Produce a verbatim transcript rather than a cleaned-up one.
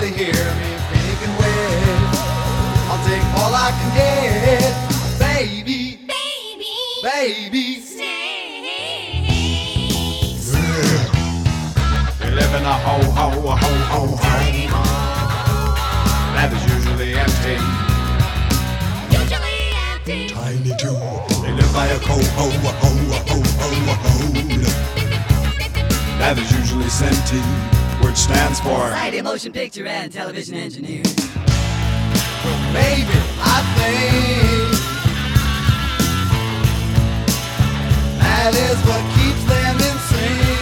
to hear me pink and wet. I'll take all I can get, baby, Baby, baby. stay. We live in a ho ho ho ho home that is usually empty. Usually empty. Tiny too. They live by a co ho ho ho ho ho that is usually senti, which stands for Society of Motion Picture and Television Engineers. maybe I think that is what keeps them insane.